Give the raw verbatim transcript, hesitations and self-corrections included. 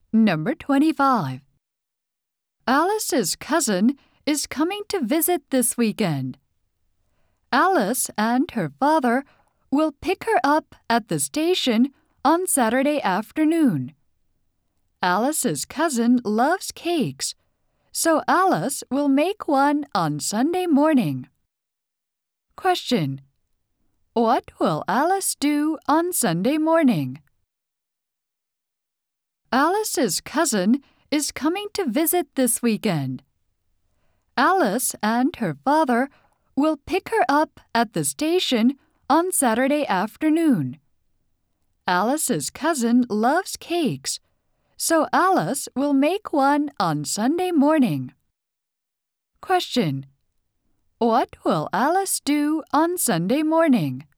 Number twenty-five. Alice's cousin is coming to visit this weekend. Alice and her father will pick her up at the station on Saturday afternoon. Alice's cousin loves cakes, so Alice will make one on Sunday morning. Question: What will Alice do on Sunday morning? Alice's cousin is coming to visit this weekend. Alice and her father will pick her up at the station on Saturday afternoon. Alice's cousin loves cakes, so Alice will make one on Sunday morning. Question: What will Alice do on Sunday morning?